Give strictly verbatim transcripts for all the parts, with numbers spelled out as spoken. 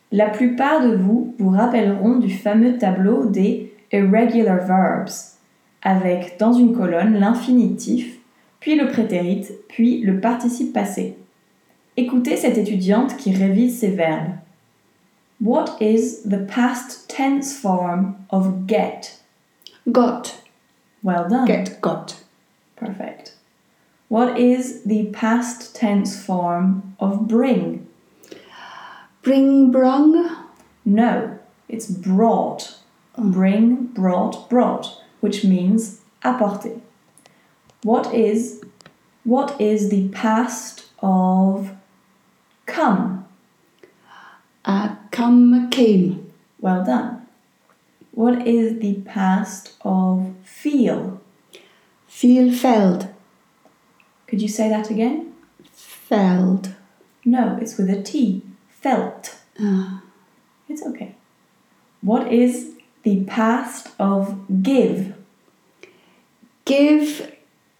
La plupart de vous vous rappelleront du fameux tableau des irregular verbs, avec dans une colonne l'infinitif, puis le prétérit, puis le participe passé. Écoutez cette étudiante qui révise ses verbes. What is the past tense form of get? Got. Well done. Get, got. Perfect. What is the past tense form of bring? Bring, brung. No, it's brought. Bring, brought, brought, which means apporter. What is what is the past of come? Uh, come, came. Well done. What is the past of feel? Feel, felled. Could you say that again? Felled. No, it's with a T. Felt. Uh, It's okay. What is the past of give? give,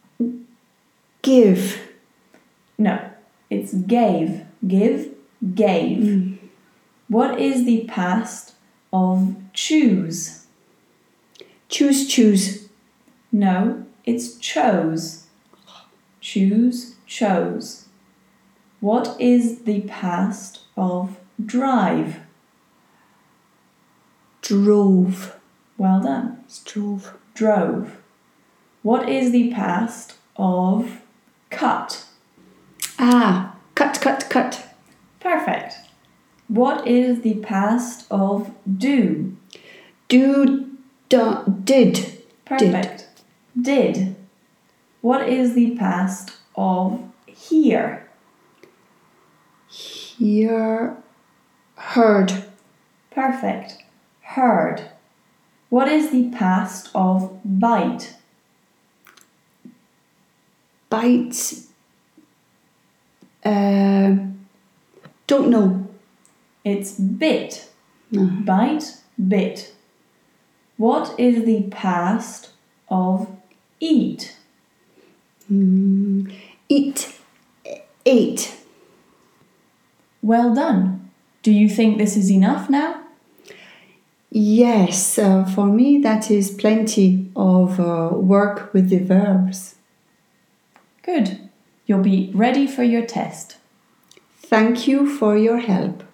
give. No, it's gave. Give, gave. Mm. What is the past of choose? Choose, choose. No, it's chose. Choose, chose. What is the past of drive? Drove. Well done. Drove. Drove. What is the past of cut? Ah, cut, cut, cut. Perfect. What is the past of do? Do, do, did. Perfect. Did. Did. What is the past of hear? Hear, heard. Perfect. Heard. What is the past of bite? Bites. Uh, don't know. It's bit. No. Bite, bit. What is the past of eat? Mm, eat, ate. Well done. Do you think this is enough now? Yes, uh, for me that is plenty of uh, work with the verbs. Good. You'll be ready for your test. Thank you for your help.